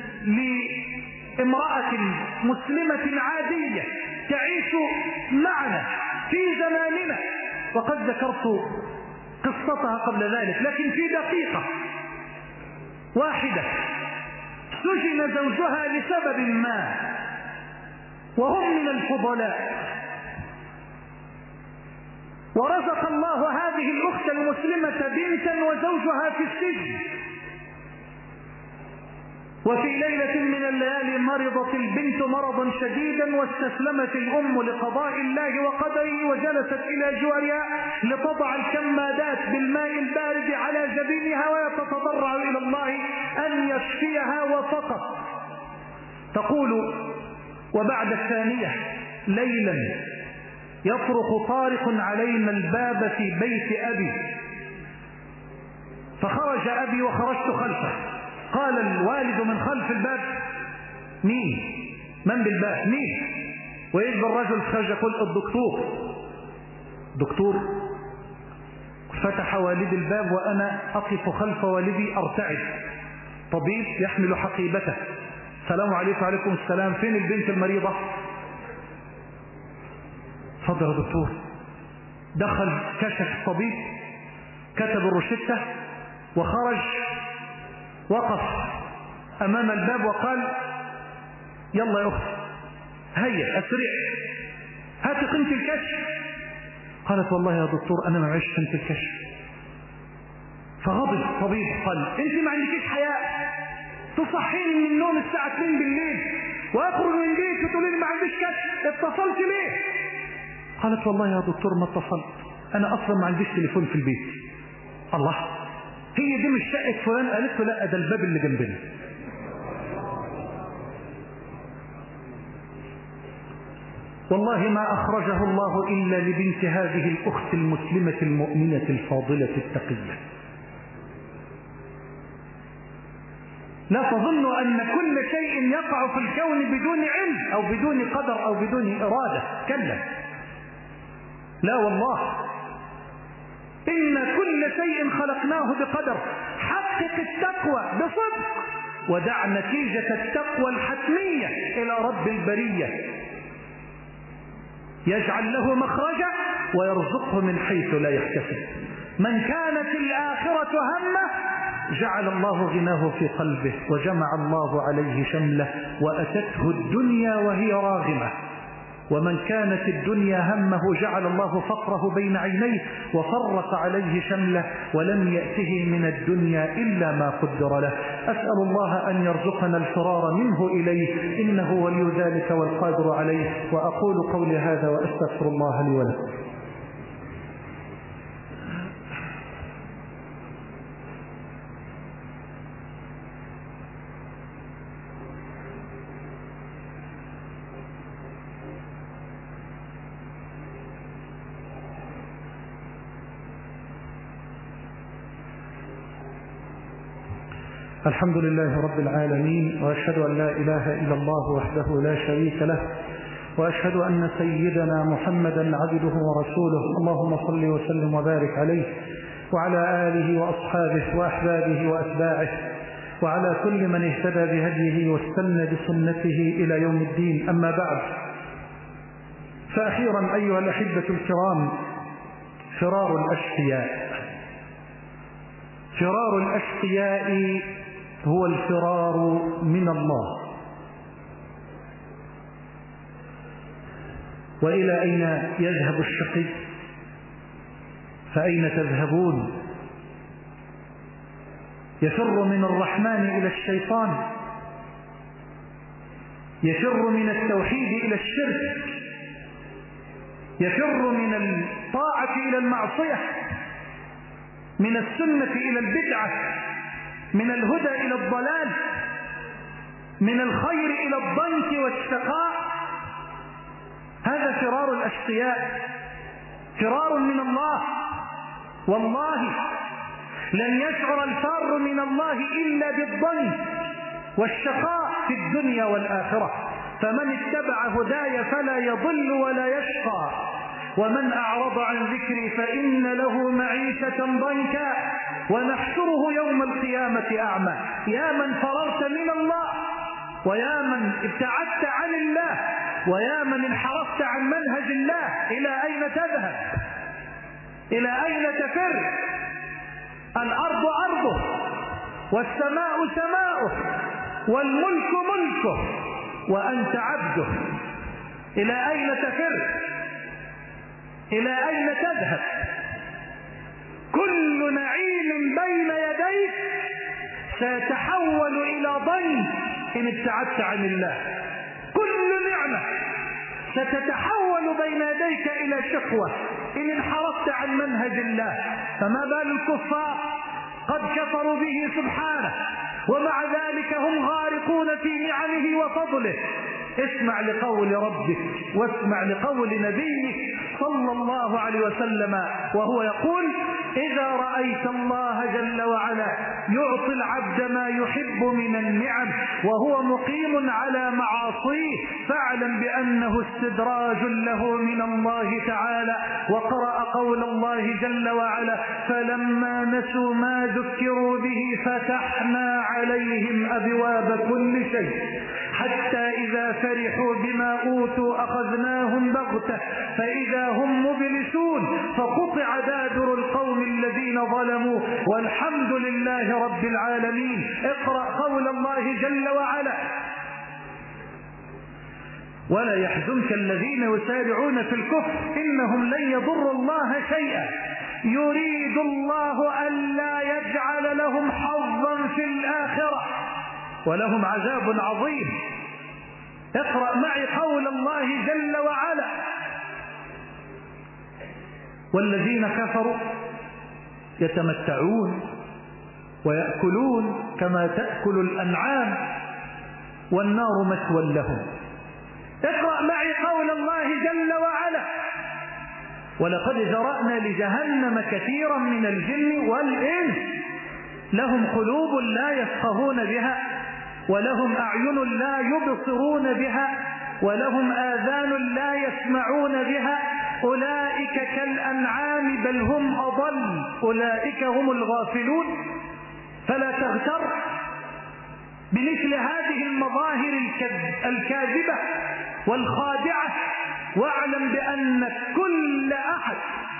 لامرأة مسلمة عادية تعيش معنا في زماننا، وقد ذكرت قصتها قبل ذلك، لكن في دقيقة واحدة سجن زوجها لسبب ما وهم من الفضلاء، ورزق الله هذه الأخت المسلمة بنتا وزوجها في السجن. وفي ليلة من الليالي مرضت البنت مرضا شديدا واستسلمت الأم لقضاء الله وقدره وجلست إلى جوارها لتضع الكمادات بالماء البارد على جبينها وتتضرع إلى الله أن يشفيها وفقط. تقول: وبعد الثانية ليلا يطرق طارق علينا الباب في بيت أبي، فخرج أبي وخرجت خلفه. قال الوالد من خلف الباب: مين؟ من بالباب؟ مين؟ ويجب الرجل خرج يقول: الدكتور. دكتور؟ فتح والدي الباب وأنا أقف خلف والدي أرتعد. طبيب يحمل حقيبته. السلام عليكم. وعليكم السلام. فين البنت المريضة؟ فضل يا دكتور. دخل كشف الطبيب كتب الروشتة وخرج، وقف أمام الباب وقال: يلا يا أختي هيا أسرع هاتي قيمة الكشف. قالت: والله يا دكتور أنا ما معيش قيمة الكشف. فغضب الطبيب قال: أنت ما عندكيش حياء؟ تصحيني من النوم الساعة اتنين بالليل وأخرج من بيتي وتقولي لي ما عنديش كشف، اتصلت ليه؟ قالت: والله يا دكتور ما اتصلت، أنا أصلا ما عنديش تليفون في البيت. الله، هي دي مش شقة فلان؟ قالت له: لا، ده الباب اللي جنبنا. والله ما أخرجه الله إلا لبنت هذه الأخت المسلمة المؤمنة الفاضلة التقية. لا تظن أن كل شيء يقع في الكون بدون علم أو بدون قدر أو بدون إرادة، كلا، لا والله، إن كل شيء خلقناه بقدر. حتى حقق التقوى بصدق ودع نتيجة التقوى الحتمية إلى رب البرية، يجعل له مخرجا ويرزقه من حيث لا يحتسب. من كانت الآخرة همه جعل الله غناه في قلبه وجمع الله عليه شمله وأتته الدنيا وهي راغمة. ومن كانت الدنيا همه جعل الله فقره بين عينيه وفرق عليه شمله ولم يأته من الدنيا إلا ما قدر له. أسأل الله أن يرزقنا الفرار منه إليه إنه ولي ذلك والقادر عليه. وأقول قولي هذا وأستغفر الله لي ولكم. الحمد لله رب العالمين، وأشهد أن لا إله إلا الله وحده لا شريك له، وأشهد أن سيدنا محمدا عبده ورسوله. اللهم صل وسلم وبارك عليه وعلى آله وأصحابه وأحبابه وأتباعه وعلى كل من اهتدى بهديه واستنى بسنته إلى يوم الدين. أما بعد، فأخيرا أيها الأحبة الكرام، فرار الأشقياء. فرار الأشقياء هو الفرار من الله. وإلى أين يذهب الشقي؟ فأين تذهبون؟ يفر من الرحمن إلى الشيطان، يفر من التوحيد إلى الشرك، يفر من الطاعة إلى المعصية، من السنة إلى البدعة، من الهدى إلى الضلال، من الخير إلى الضنك والشقاء. هذا فرار الأشقياء، فرار من الله. والله لن يشعر الفار من الله إلا بالضنك والشقاء في الدنيا والآخرة. فمن اتبع هداي فلا يضل ولا يشقى، ومن أعرض عن ذكري فإن له معيشة ضنكا ونحشره يوم القيامة أعمى. يا من فررت من الله، ويا من ابتعدت عن الله، ويا من انحرفت عن منهج الله، إلى أين تذهب؟ إلى أين تفر؟ الأرض أرضه، والسماء سماؤه، والملك ملكه، وأنت عبده. إلى أين تفر؟ إلى أين تذهب؟ كل نعيم بين يديك سيتحول إلى ضنك إن ابتعدت عن الله. كل نعمة ستتحول بين يديك إلى شقوة إن انحرفت عن منهج الله. فما بال الكفار قد كفروا به سبحانه، ومع ذلك هم غارقون في نعمه وفضله. اسمع لقول ربك واسمع لقول نبيك صلى الله عليه وسلم وهو يقول: إذا رأيت الله جل وعلا يعطي العبد ما يحب من النعم وهو مقيم على معاصيه فاعلم بأنه استدراج له من الله تعالى. وقرأ قول الله جل وعلا: فلما نسوا ما ذكروا به فتحنا عليهم أبواب كل شيء حتى إذا فرحوا بما أوتوا أخذناهم بغتة فإذا هم مبلسون فقطع دابر القوم الذين ظلموا والحمد لله رب العالمين. اقرأ قول الله جل وعلا: ولا يحزنك الذين يسارعون في الكفر إنهم لن يضروا الله شيئا يريد الله ألا يجعل لهم حظا في الآخرة ولهم عذاب عظيم. اقرأ معي قول الله جل وعلا: والذين كفروا يتمتعون ويأكلون كما تأكل الأنعام والنار مثوى لهم. اقرأ معي قول الله جل وعلا: ولقد ذرأنا لجهنم كثيرا من الجن والإنس لهم قلوب لا يفقهون بها ولهم أعين لا يبصرون بها ولهم آذان لا يسمعون بها أولئك كالأنعام بل هم أضل أولئك هم الغافلون. فلا تغتر بمثل هذه المظاهر الكاذبة والخادعة، واعلم بأن كل أحد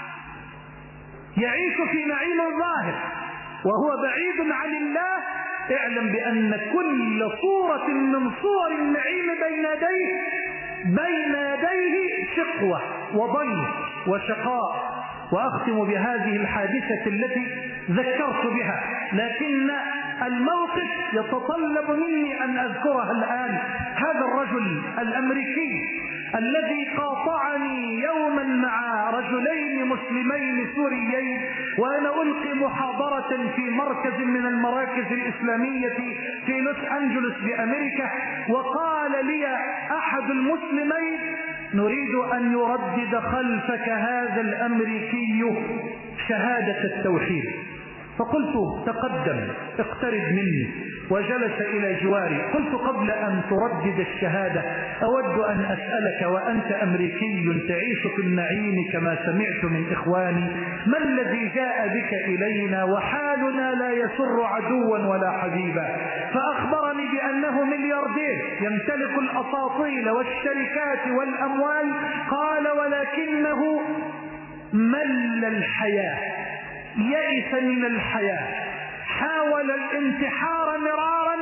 يعيش في نعيم ظاهر وهو بعيد عن الله، اعلم بأن كل صورة من صور النعيم بين يديه بين يديه شقوة وضيق وشقاء. وأختم بهذه الحادثة التي ذكرت بها، لكن الموقف يتطلب مني أن أذكرها الآن. هذا الرجل الأمريكي الذي قاطعني يوما مع رجلين مسلمين سوريين وأنا ألقي محاضرة في مركز من المراكز الإسلامية في لوس أنجلوس بأمريكا، وقال لي أحد المسلمين: نريد أن يردد خلفك هذا الأمريكي شهادة التوحيد. فقلت: تقدم اقترب مني، وجلس إلى جواري. قلت: قبل أن تردد الشهادة أود أن أسألك وأنت أمريكي تعيش في النعيم كما سمعت من إخواني، ما الذي جاء بك إلينا وحالنا لا يسر عدوا ولا حبيبا؟ فأخبرني بأنه ملياردير يمتلك الأساطيل والشركات والأموال. قال: ولكنه مل الحياة، يئس من الحياة، حاول الانتحار مرارا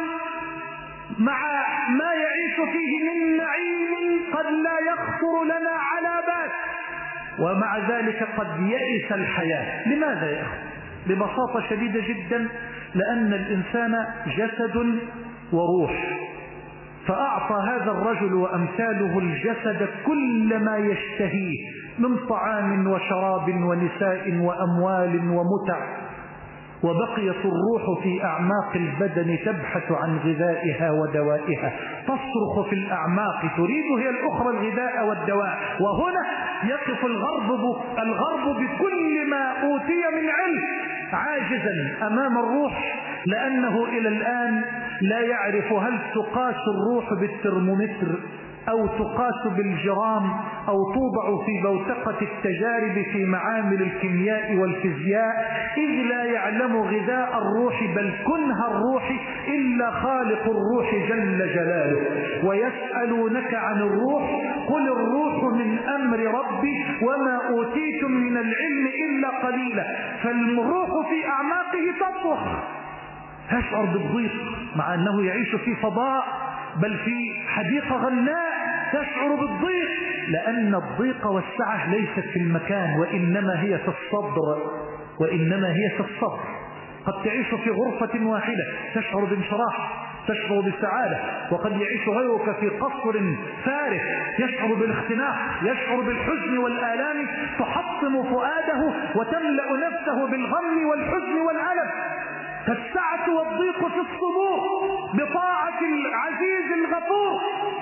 مع ما يعيش فيه من نعيم قد لا يخطر لنا على بال، ومع ذلك قد يئس الحياة. لماذا يا أخي؟ ببساطة شديدة جدا، لأن الإنسان جسد وروح، فأعطى هذا الرجل وأمثاله الجسد كل ما يشتهيه من طعام وشراب ونساء وأموال ومتع، وبقيت الروح في أعماق البدن تبحث عن غذائها ودوائها، تصرخ في الأعماق تريد هي الأخرى الغذاء والدواء. وهنا يقف الغرب الغرب بكل ما أوتي من علم عاجزا أمام الروح، لأنه إلى الآن لا يعرف هل تقاس الروح بالترمومتر أو تقاس بالجرام أو توضع في بوتقة التجارب في معامل الكيمياء والفيزياء، إذ لا يعلم غذاء الروح بل كنه الروح إلا خالق الروح جل جلاله. ويسألونك عن الروح قل الروح من أمر ربي وما أوتيتم من العلم إلا قليلا. فالروح في أعماقه تطرح، تشعر بالضيق مع أنه يعيش في فضاء بل في حديقة غناء، تشعر بالضيق لأن الضيق والسعة ليست في المكان وإنما هي في الصدر، وإنما هي في الصدر. قد تعيش في غرفة واحدة تشعر بانشراح، تشعر بالسعادة، وقد يعيش غيرك في قصر فارغ يشعر بالاختناق، يشعر بالحزن والآلام تحطم فؤاده وتملأ نفسه بالغم والحزن والألم. فالسعة والضيق في الصدور بطاعة العزيز الغفور.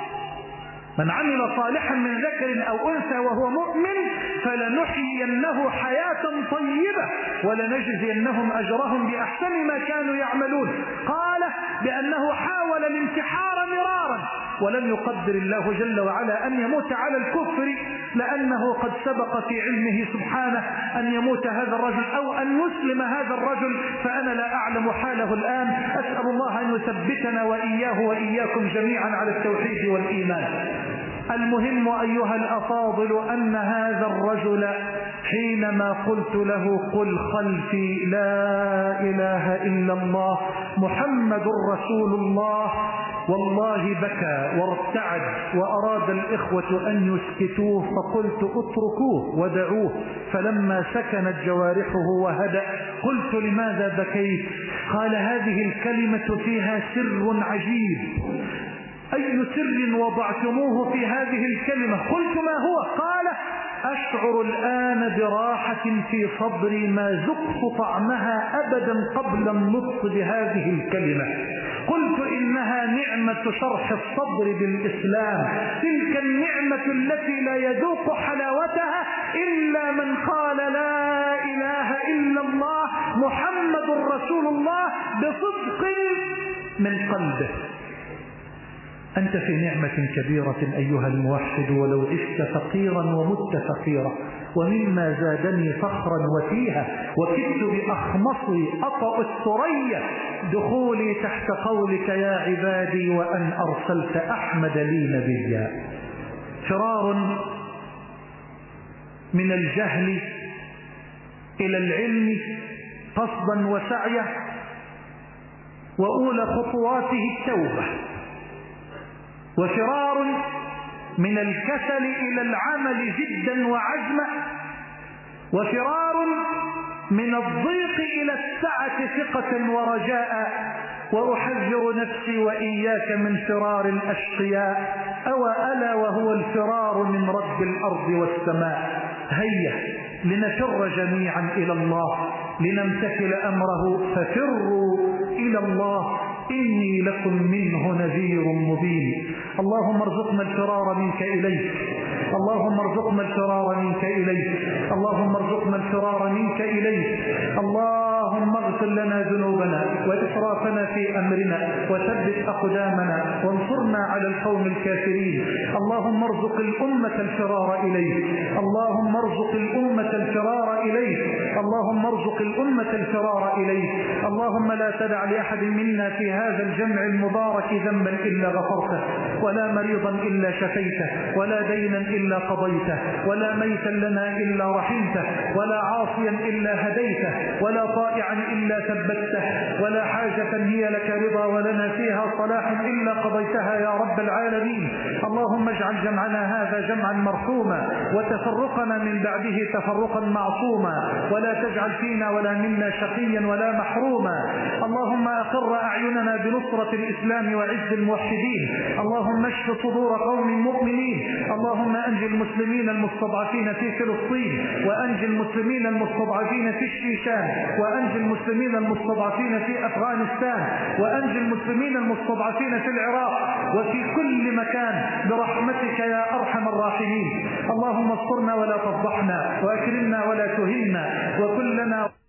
من عمل صالحا من ذكر أو أنثى وهو مؤمن فلنحيينه حياة طيبة ولنجزينهم أجرهم بأحسن ما كانوا يعملون. قال بأنه حاول الانتحار مرارا ولم يقدر الله جل وعلا أن يموت على الكفر، لأنه قد سبق في علمه سبحانه أن يموت هذا الرجل أو أن يسلم هذا الرجل، فأنا لا أعلم حاله الآن. أسأل الله أن يثبتنا وإياه وإياكم جميعا على التوحيد والإيمان. المهم أيها الأفاضل أن هذا الرجل حينما قلت له قل خلفي لا إله إلا الله محمد رسول الله، والله بكى وارتعد وأراد الإخوة أن يسكتوه، فقلت اتركوه ودعوه. فلما سكنت جوارحه وهدأ قلت لماذا بكيت؟ قال هذه الكلمة فيها سر عجيب. أي سر وضعتموه في هذه الكلمة؟ قلت ما هو؟ قال أشعر الآن براحة في صدري ما ذقت طعمها أبدا قبل النطق بهذه الكلمة. قلت إنها نعمة شرح الصدر بالإسلام، تلك النعمة التي لا يذوق حلاوتها إلا من قال لا إله إلا الله محمد رسول الله بصدق من قلبه. أنت في نعمة كبيرة أيها الموحد، ولو عشت فقيرا ومت فقيرا. ومما زادني فخرا وفيها وكدت بأخمصي أطأ الثريا دخولي تحت قولك يا عبادي وأن أرسلت أحمد لي نبيا. فرار من الجهل إلى العلم قصدا وسعيا، وأولى خطواته التوبة. وفرار من الكسل إلى العمل جدا وعزما، وفرار من الضيق إلى السعة ثقة ورجاء. وأحذر نفسي وإياك من فرار الأشقياء، أو ألا وهو الفرار من رب الأرض والسماء. هيا لنفر جميعا إلى الله لنمتثل أمره، ففروا إلى الله إني لكم منه نذير مبين. اللهم ارزقنا الفرار منك إليك، اللهم ارزقنا الفرار منك إليك، اللهم ارزقنا الفرار منك إليك. اللهم اغفر لنا ذنوبنا وإسرافنا في أمرنا وثبت أقدامنا وانصرنا على القوم الكافرين. اللهم ارزق الأمة الفرار إليك، اللهم ارزق الأمة الفرار إليك، اللهم ارزق الأمة الفرار إليك. اللهم لا تدع لأحد منا في هذا الجمع المبارك ذنبا إلا غفرته، ولا مريضا إلا شفيته، ولا دينا إلا قضيته، ولا ميتا لنا إلا رحمته، ولا عاصيا إلا هديته، ولا طائعا إلا ثبته، ولا حاجة هي لك رضا ولنا فيها صلاح إلا قضيتها يا رب العالمين. اللهم اجعل جمعنا هذا جمعا مرحوما، وتفرقنا من بعده تفرقا معصوما، ولا تجعل فينا ولا منا شقيا ولا محروما. اللهم أقر أعيننا بنصرة الإسلام وعز الموحدين. اللهم اشف صدور قوم مؤمنين. اللهم أنج المسلمين المستضعفين في فلسطين، وأنج المسلمين المستضعفين في الشيشان، وأنج المسلمين المستضعفين في أفغانستان، وأنج المسلمين المستضعفين في العراق وفي كل مكان برحمتك يا أرحم الراحمين. اللهم استرنا ولا تفضحنا، وأكرمنا ولا تهنا، وكلنا